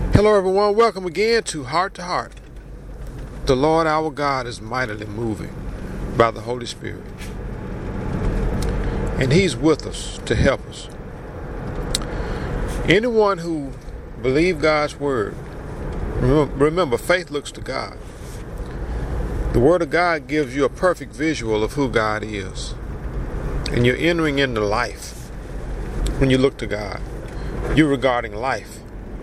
Hello, everyone. Welcome again to Heart to Heart. The Lord our God is mightily moving by the Holy Spirit, and He's with us to help us. Anyone who believes God's word, remember, faith looks to God. The Word of God gives you a perfect visual of who God is, and you're entering into life when you look to God. You're regarding life.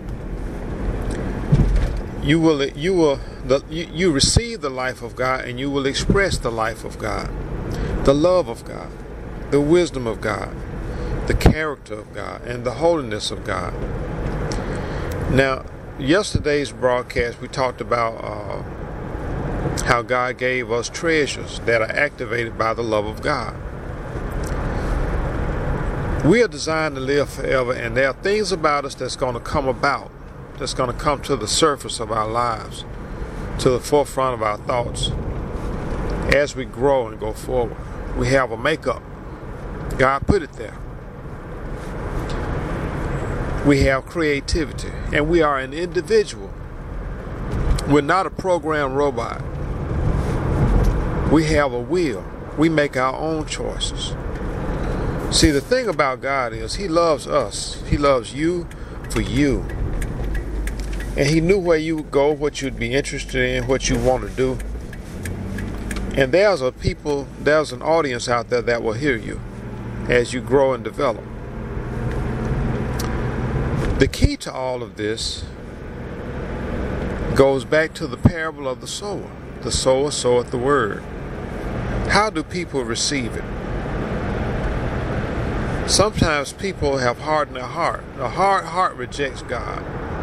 You receive the life of God, and you will express the life of God, the love of God, the wisdom of God, the character of God, and the holiness of God. Now, yesterday's broadcast, we talked about how God gave us treasures that are activated by the love of God. We are designed to live forever, and there are things about us that's going to come about, that's going to come to the surface of our lives, to the forefront of our thoughts as we grow and go forward. We have a makeup. God put it there. We have creativity, and we are an individual. We're not a programmed robot. We have a will. We make our own choices. See, the thing about God is He loves us. He loves you for you. And He knew where you would go, what you'd be interested in, what you want to do. And there's an audience out there that will hear you as you grow and develop. The key to all of this goes back to the parable of the sower. The sower soweth the word. How do people receive it? Sometimes people have hardened their heart. A hard heart rejects God.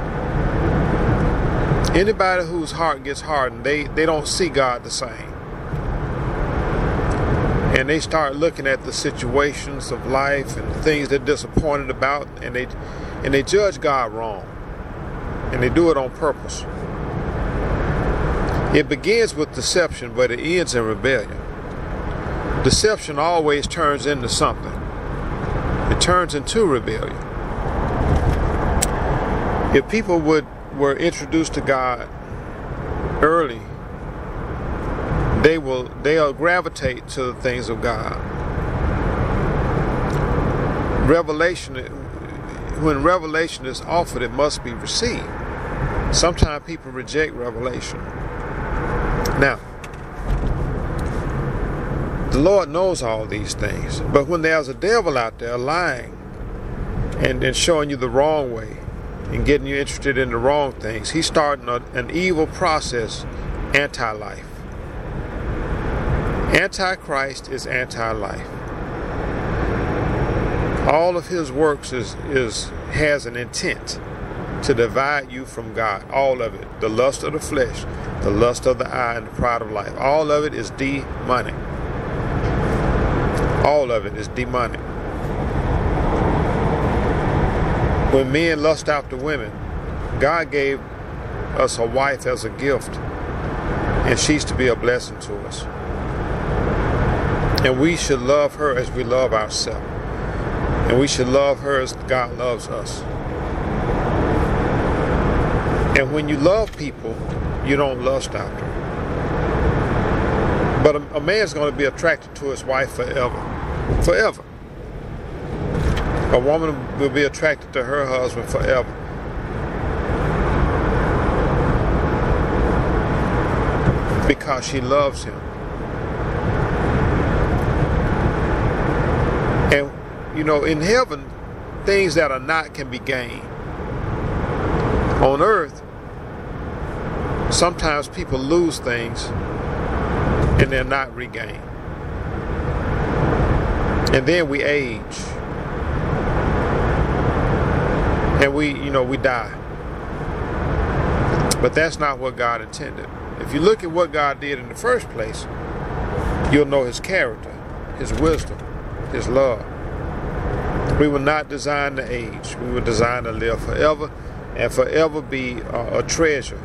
Anybody whose heart gets hardened, they don't see God the same. And they start looking at the situations of life and the things they're disappointed about, and they judge God wrong. And they do it on purpose. It begins with deception, but it ends in rebellion. Deception always turns into something. It turns into rebellion. If people were introduced to God early, they'll gravitate to the things of God. When revelation is offered, it must be received. Sometimes people reject revelation. Now, the Lord knows all these things, but when there's a devil out there lying and showing you the wrong way and getting you interested in the wrong things, he's starting an evil process, anti-life. Antichrist is anti-life. All of his works has an intent to divide you from God. All of it. The lust of the flesh, the lust of the eye, and the pride of life. All of it is demonic. All of it is demonic. When men lust after women, God gave us a wife as a gift, and she's to be a blessing to us. And we should love her as we love ourselves. And we should love her as God loves us. And when you love people, you don't lust after them. But a man's going to be attracted to his wife forever. Forever. A woman will be attracted to her husband forever. Because she loves him. And, in heaven, things that are not can be gained. On earth, sometimes people lose things and they're not regained. And then we age. And we die. But that's not what God intended. If you look at what God did in the first place, you'll know His character, His wisdom, His love. We were not designed to age. We were designed to live forever and forever be a treasure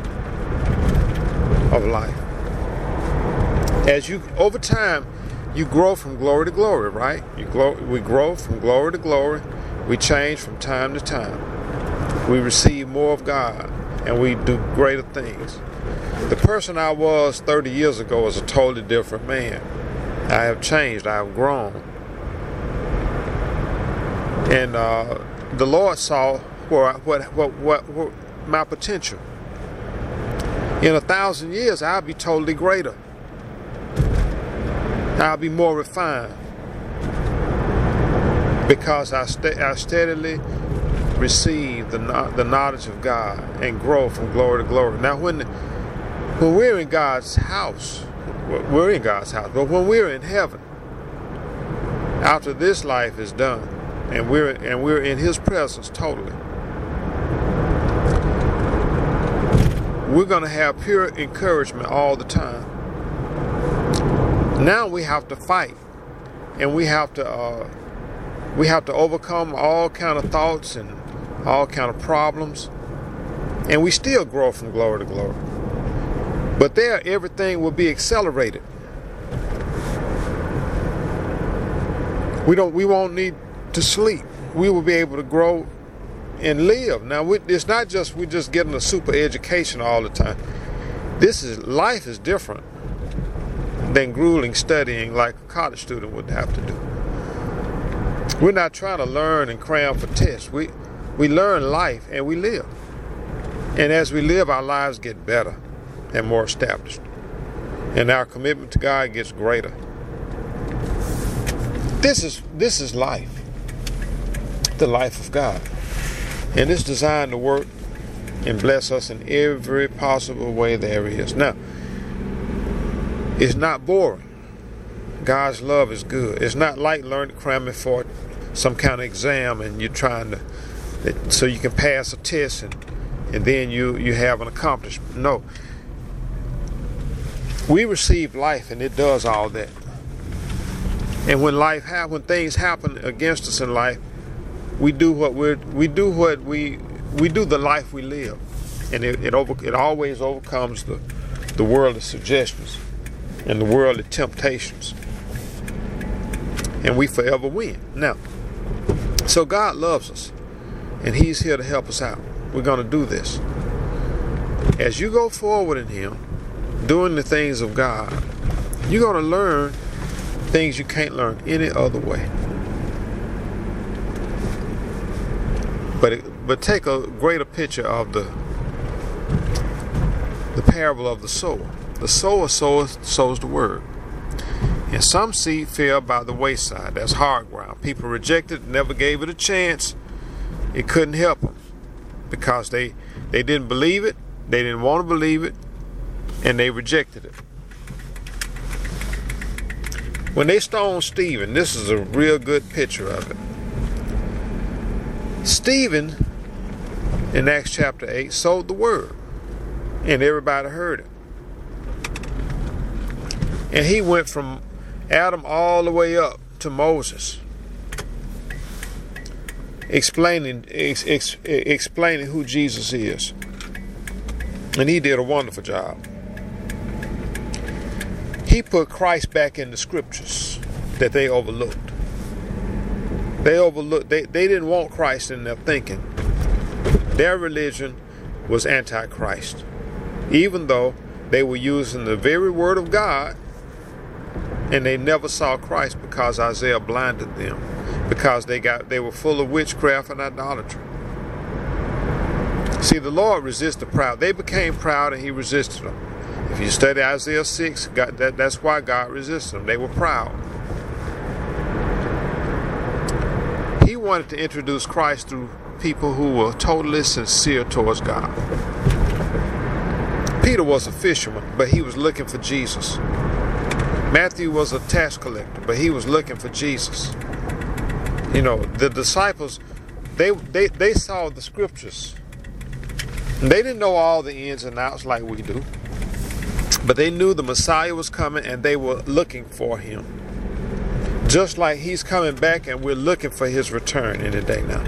of life. Over time, you grow from glory to glory, right? We grow from glory to glory. We change from time to time. We receive more of God, and we do greater things. The person I was 30 years ago is a totally different man. I have changed. I have grown. And the Lord saw what my potential. In 1,000 years, I'll be totally greater. I'll be more refined because I steadily receive the knowledge of God and grow from glory to glory. Now, when we're in God's house, we're in God's house. But when we're in heaven, after this life is done, and we're in His presence totally, we're going to have pure encouragement all the time. Now we have to fight, and we have to overcome all kind of thoughts and all kind of problems, and we still grow from glory to glory. But there, everything will be accelerated. We won't need to sleep. We will be able to grow and live. Now, it's not just we're just getting a super education all the time. Life is different than grueling studying like a college student would have to do. We're not trying to learn and cram for tests. We learn life and we live. And as we live, our lives get better and more established. And our commitment to God gets greater. This is life. The life of God. And it's designed to work and bless us in every possible way there is. Now, it's not boring. God's love is good. It's not like cramming for some kind of exam and you're trying to, so you can pass a test and then you have an accomplishment. No. We receive life and it does all that. And when things happen against us in life, we do the life we live, and it always overcomes the world of suggestions and the world of temptations, and we forever win. Now, so God loves us, and He's here to help us out. We're going to do this. As you go forward in Him, doing the things of God, you're going to learn things you can't learn any other way. But take a greater picture of the parable of the sower. The sower sows the word. And some seed fell by the wayside. That's hard ground. People rejected it, never gave it a chance. It couldn't help them because they didn't believe it, they didn't want to believe it, and they rejected it. When they stoned Stephen, this is a real good picture of it. Stephen, in Acts chapter 8, sowed the word, and everybody heard it. And he went from Adam all the way up to Moses, explaining who Jesus is. And he did a wonderful job. He put Christ back in the scriptures that they overlooked. They didn't want Christ in their thinking. Their religion was anti-Christ, even though they were using the very word of God, and they never saw Christ because Isaiah blinded them, because they were full of witchcraft and idolatry. See, the Lord resists the proud. They became proud and He resisted them. If you study Isaiah 6, that's why God resisted them. They were proud. He wanted to introduce Christ through people who were totally sincere towards God. Peter was a fisherman, but he was looking for Jesus. Matthew was a tax collector, but he was looking for Jesus. You know, the disciples, they saw the scriptures. They didn't know all the ins and outs like we do. But they knew the Messiah was coming and they were looking for Him. Just like He's coming back and we're looking for His return any day now.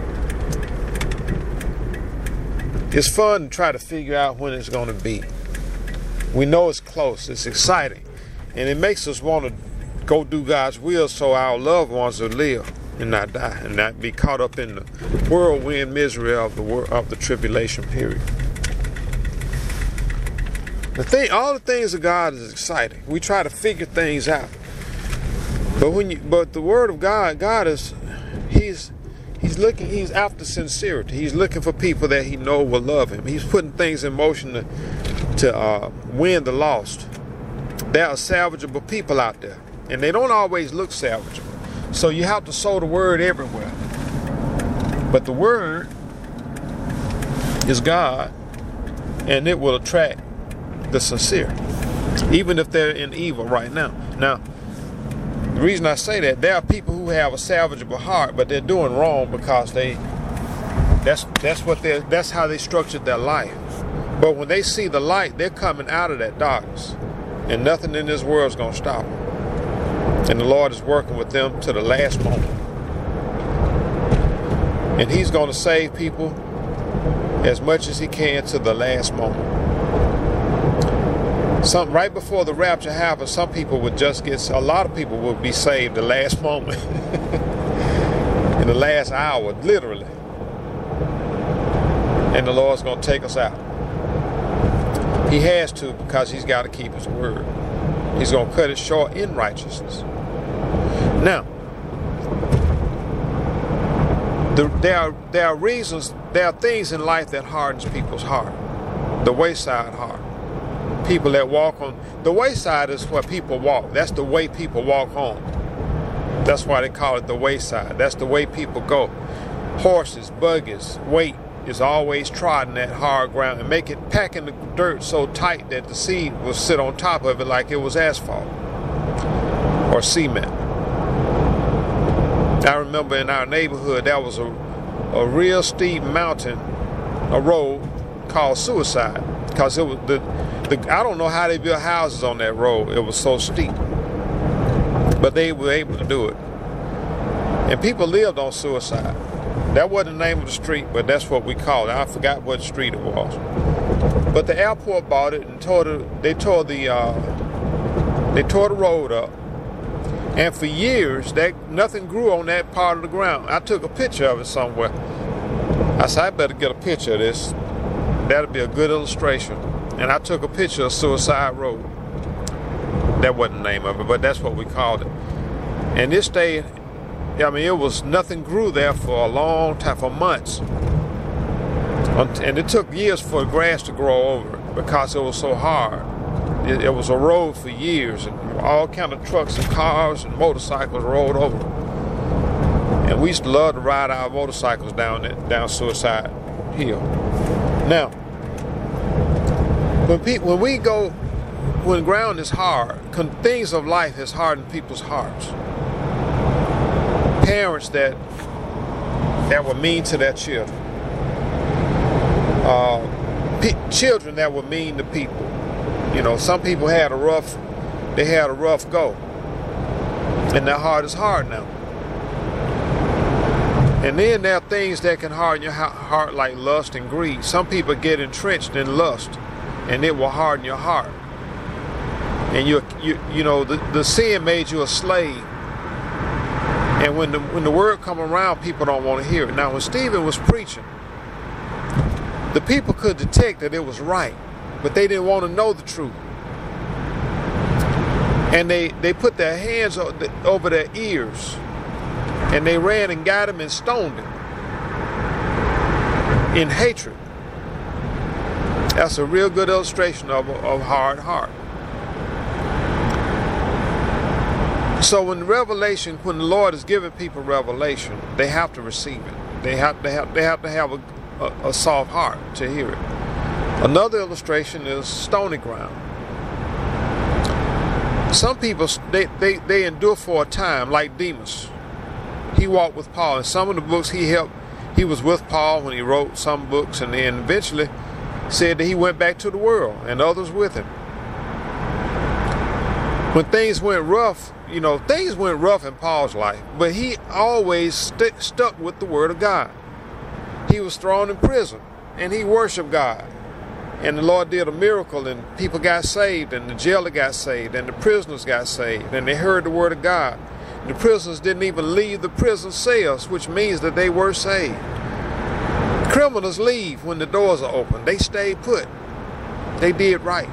It's fun to try to figure out when it's going to be. We know it's close. It's exciting. And it makes us want to go do God's will so our loved ones will live. and not die, and not be caught up in the whirlwind misery of the tribulation period. All the things of God is exciting. We try to figure things out, but the Word of God is, He's after sincerity. He's looking for people that He know will love Him. He's putting things in motion to win the lost. There are salvageable people out there, and they don't always look salvageable. So you have to sow the Word everywhere. But the Word is God, and it will attract the sincere, even if they're in evil right now. Now, the reason I say that, there are people who have a salvageable heart, but they're doing wrong because that's how they structured their life. But when they see the light, they're coming out of that darkness, and nothing in this world is going to stop them. And the Lord is working with them to the last moment. And He's going to save people as much as He can to the last moment. Right before the rapture happens, a lot of people will be saved the last moment. In the last hour, literally. And the Lord's going to take us out. He has to, because He's got to keep His word. He's going to cut it short in righteousness. Now, there are reasons, there are things in life that hardens people's heart. The wayside heart. People that walk on the wayside is where people walk. That's the way people walk home. That's why they call it the wayside. That's the way people go. Horses, buggies, weight is always trodden that hard ground and packing the dirt so tight that the seed will sit on top of it like it was asphalt or cement. I remember in our neighborhood there was a real steep mountain, a road called Suicide, because it was I don't know how they built houses on that road. It was so steep, but they were able to do it, and people lived on Suicide. That wasn't the name of the street, but that's what we called it. I forgot what street it was. But the airport bought it and they tore the road up. And for years, nothing grew on that part of the ground. I took a picture of it somewhere. I said, I better get a picture of this. That'll be a good illustration. And I took a picture of Suicide Road. That wasn't the name of it, but that's what we called it. And this day, it was nothing grew there for a long time, for months. And it took years for the grass to grow over it because it was so hard. It was a road for years, and all kind of trucks and cars and motorcycles rolled over. And we used to love to ride our motorcycles down Suicide Hill. Now, when ground is hard, things of life has hardened people's hearts. Parents that were mean to their children. Children that were mean to people. Some people had a rough go, and their heart is hard now. And then there are things that can harden your heart, like lust and greed. Some people get entrenched in lust, and it will harden your heart. And the sin made you a slave. And when the word come around, people don't want to hear it. Now, when Stephen was preaching, the people could detect that it was right, but they didn't want to know the truth. And they put their hands over their ears, and they ran and got him and stoned him in hatred. That's a real good illustration of hard heart. So when the Lord is giving people revelation, they have to receive it. They have to have a soft heart to hear it. Another illustration is stony ground. Some people, they endure for a time, like Demas. He walked with Paul. In some of the books he was with Paul when he wrote some books, and then eventually said that he went back to the world, and others with him. When things went rough, things went rough in Paul's life, but he always stuck with the Word of God. He was thrown in prison, and he worshiped God. And the Lord did a miracle, and people got saved, and the jailer got saved, and the prisoners got saved, and they heard the Word of God. The prisoners didn't even leave the prison cells, which means that they were saved. Criminals leave when the doors are open. They stayed put. They did right.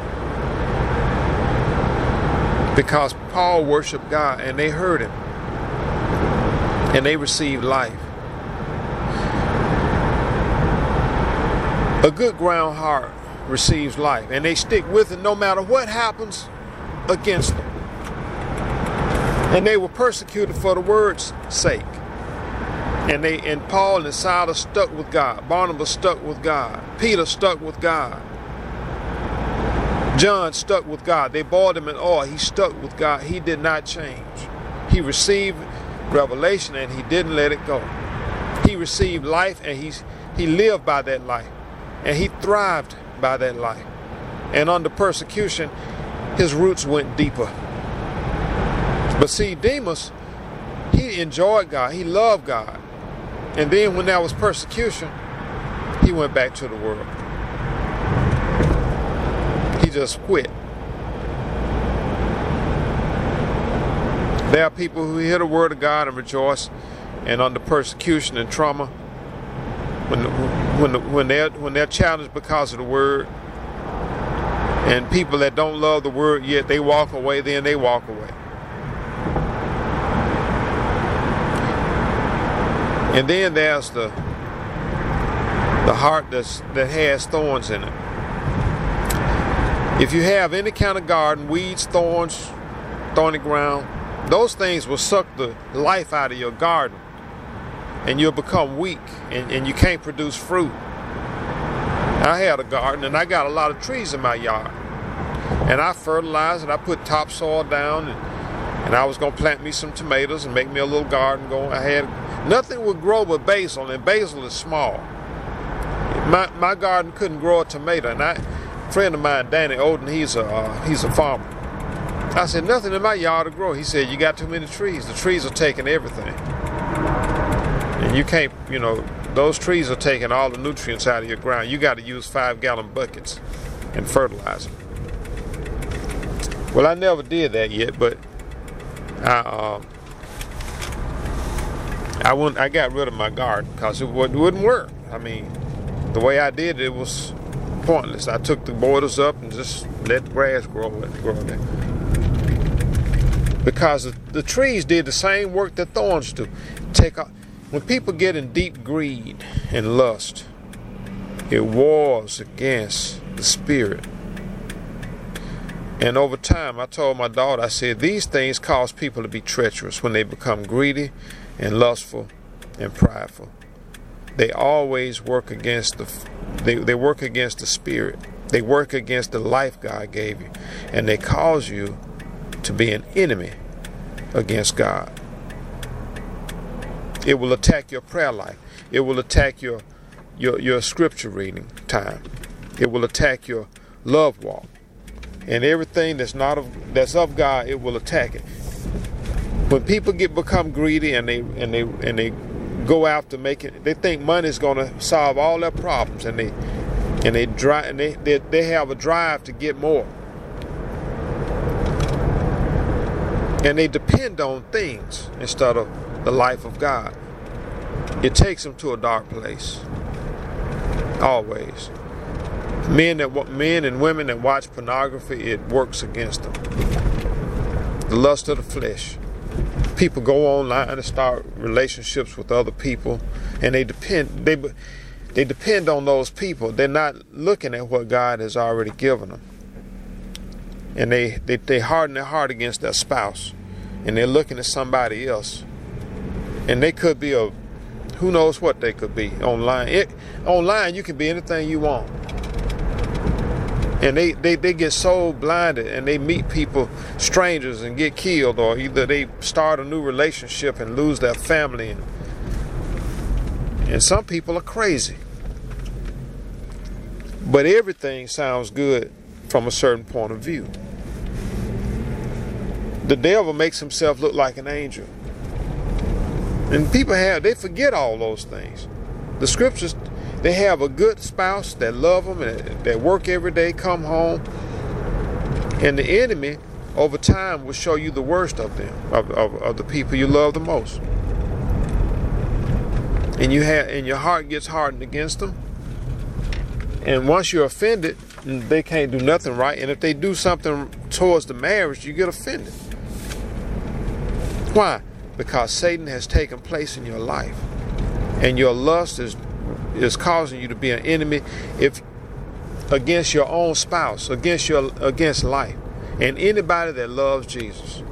Because Paul worshiped God and they heard him. And they received life. A good ground heart receives life. And they stick with it no matter what happens against them. And they were persecuted for the word's sake. And Paul and Silas stuck with God. Barnabas stuck with God. Peter stuck with God. John stuck with God. They boiled him in oil. He stuck with God. He did not change. He received revelation and he didn't let it go. He received life and he lived by that life. And he thrived by that life. And under persecution, his roots went deeper. But see, Demas, he enjoyed God. He loved God. And then when there was persecution, he went back to the world. He just quit. There are people who hear the word of God and rejoice, and under persecution and trauma, when they're challenged because of the word, and people that don't love the word yet, they walk away, then they walk away. And then there's the heart that has thorns in it. If you have any kind of garden, weeds, thorns, thorny ground, those things will suck the life out of your garden. And you'll become weak and you can't produce fruit. I had a garden and I got a lot of trees in my yard. And I fertilized and I put topsoil down and I was going to plant me some tomatoes and make me a little garden going. I had nothing would grow but basil, and basil is small. My garden couldn't grow a tomato, and a friend of mine, Danny Oden, he's a farmer. I said, nothing in my yard to grow. He said, you got too many trees. The trees are taking everything. And you can't, those trees are taking all the nutrients out of your ground. You got to use 5-gallon buckets and fertilize them. Well, I never did that yet, but I got rid of my garden because it wouldn't work. I mean, the way I did it was pointless. I took the borders up and just let the grass grow there. Because the trees did the same work that thorns do. When people get in deep greed and lust, it wars against the spirit. And over time, I told my daughter, I said, these things cause people to be treacherous when they become greedy and lustful and prideful. They always work against they work against the spirit. They work against the life God gave you. And they cause you to be an enemy against God. It will attack your prayer life. It will attack your scripture reading time. It will attack your love walk. And everything that's of God, it will attack it. When people become greedy and they go after they think money is going to solve all their problems, and they have a drive to get more, and they depend on things instead of the life of God. It takes them to a dark place. Always. Men and women that watch pornography, it works against them. The lust of the flesh. People go online and start relationships with other people, and they depend on those people. They're not looking at what God has already given them, and they harden their heart against their spouse, and they're looking at somebody else, and they could be who knows what they could be online. Online, you can be anything you want. And they get so blinded, and they meet people, strangers, and get killed, or either they start a new relationship and lose their family. And some people are crazy. But everything sounds good from a certain point of view. The devil makes himself look like an angel. And people they forget all those things. The scriptures, they have a good spouse that love them and that work every day, come home. And the enemy over time will show you the worst of them, of the people you love the most. And your heart gets hardened against them. And once you're offended, they can't do nothing right. And if they do something towards the marriage, you get offended. Why? Because Satan has taken place in your life. And your lust is causing you to be an enemy against your own spouse, against life, and anybody that loves Jesus.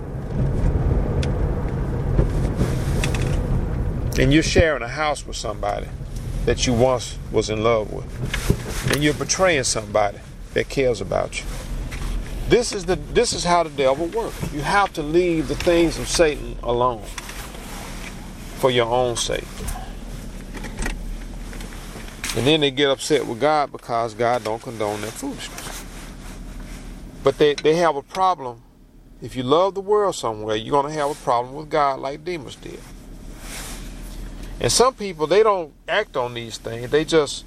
And you're sharing a house with somebody that you once was in love with, and you're betraying somebody that cares about you. This is how the devil works. You have to leave the things of Satan alone for your own sake. And then they get upset with God because God don't condone their foolishness. But they have a problem. If you love the world somewhere, you're going to have a problem with God like Demas did. And some people, they don't act on these things. They just,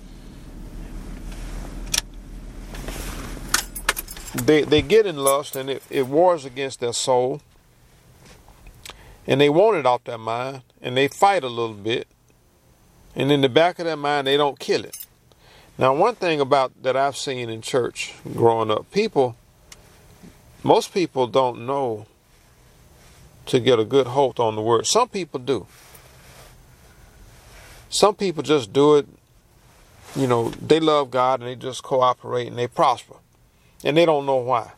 they get in lust, and it wars against their soul. And they want it off their mind, and they fight a little bit. And in the back of their mind, they don't kill it. Now, one thing about that I've seen in church growing up, most people don't know to get a good hold on the word. Some people do. Some people just do it, they love God and they just cooperate and they prosper. And they don't know why.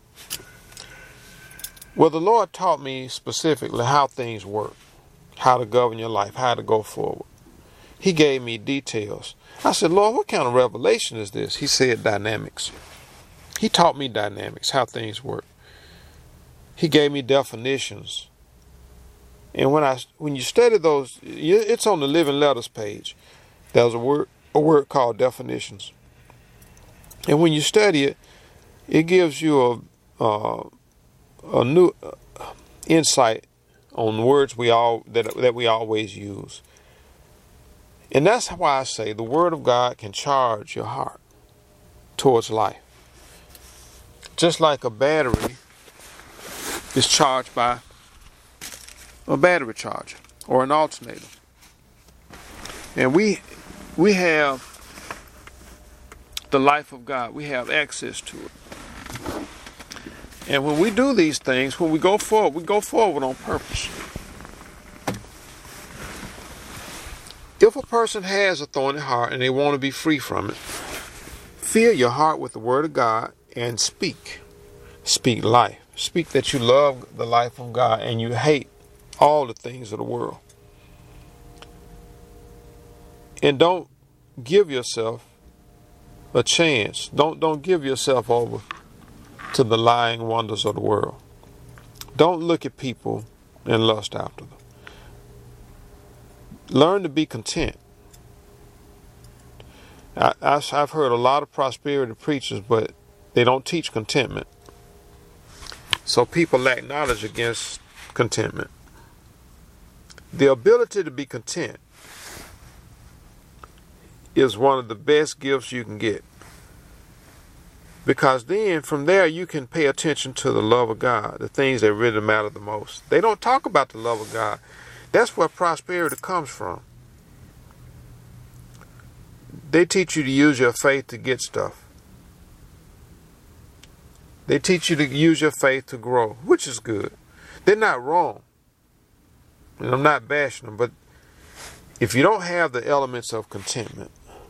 Well, the Lord taught me specifically how things work, how to govern your life, how to go forward. He gave me details. I said, Lord, what kind of revelation is this? He said dynamics. He taught me dynamics, how things work. He gave me definitions. And when you study those, it's on the Living Letters page. There's a word called definitions. And when you study it, it gives you a new insight on words that we always use. And that's why I say the Word of God can charge your heart towards life. Just like a battery is charged by a battery charger or an alternator. And we have the life of God. We have access to it. And when we do these things, when we go forward on purpose. If a person has a thorny heart and they want to be free from it, fill your heart with the Word of God and speak. Speak life. Speak that you love the life of God and you hate all the things of the world. And don't give yourself a chance. Don't give yourself over to the lying wonders of the world. Don't look at people and lust after them. Learn to be content. I've heard a lot of prosperity preachers, but they don't teach contentment. So people lack knowledge against contentment. The ability to be content is one of the best gifts you can get. Because then from there you can pay attention to the love of God, the things that really matter the most. They don't talk about the love of God. That's where prosperity comes from. They teach you to use your faith to get stuff. They teach you to use your faith to grow, which is good. They're not wrong. And I'm not bashing them, but if you don't have the elements of contentment,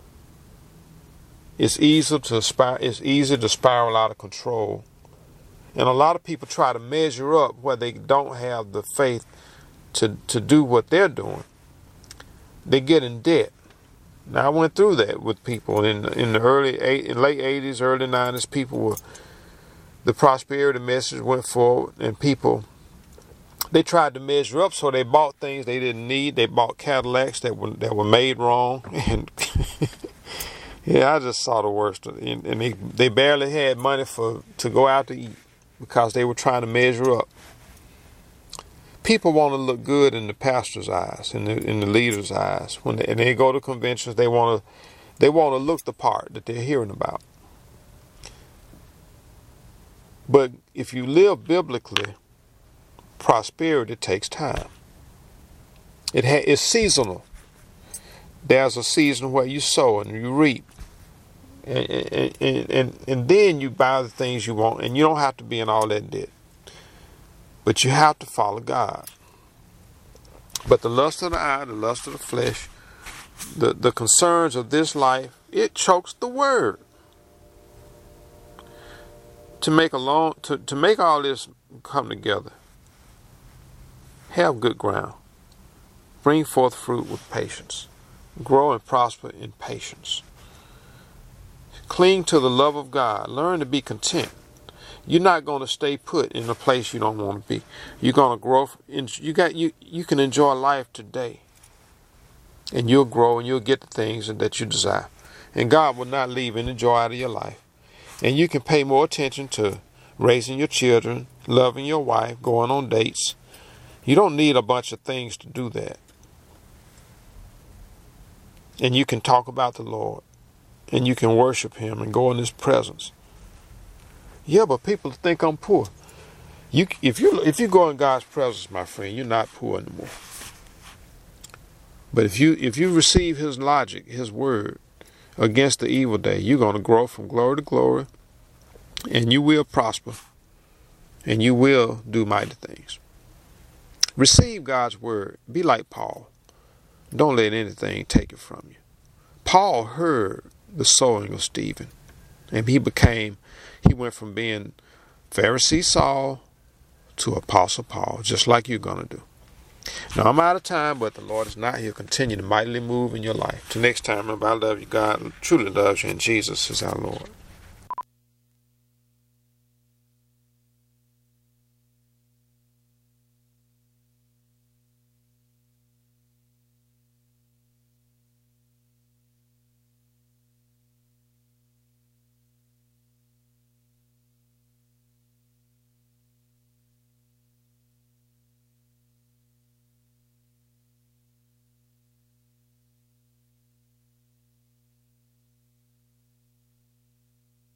it's easy to spiral out of control. And a lot of people try to measure up where they don't have the faith to do what they're doing. They get in debt. Now, I went through that with people in the late 80s, early 90s. The prosperity message went forward, and they tried to measure up, so they bought things they didn't need. They bought Cadillacs that were made wrong, and yeah, I just saw the worst. And they barely had money to go out to eat because they were trying to measure up. People want to look good in the pastor's eyes, in the leader's eyes. When they go to conventions, they want to look the part that they're hearing about. But if you live biblically, prosperity takes time. It's seasonal. There's a season where you sow and you reap. And then you buy the things you want, and you don't have to be in all that debt. But you have to follow God. But the lust of the eye, the lust of the flesh, the concerns of this life, it chokes the word. To make all this come together, have good ground. Bring forth fruit with patience. Grow and prosper in patience. Cling to the love of God. Learn to be content. You're not going to stay put in a place you don't want to be. You're going to grow. You can enjoy life today, and you'll grow and you'll get the things that you desire. And God will not leave any joy out of your life. And you can pay more attention to raising your children, loving your wife, going on dates. You don't need a bunch of things to do that. And you can talk about the Lord. And you can worship Him and go in His presence. Yeah, but people think I'm poor. If you go in God's presence, my friend, you're not poor anymore. But if you receive His logic, His word, against the evil day, you're going to grow from glory to glory, and you will prosper, and you will do mighty things. Receive God's word. Be like Paul. Don't let anything take it from you. Paul heard the sowing of Stephen, and he went from being Pharisee Saul to Apostle Paul, just like you're going to do. Now, I'm out of time, but the Lord is not. He'll continue to mightily move in your life. Till next time, remember, I love you. God truly loves you, and Jesus is our Lord.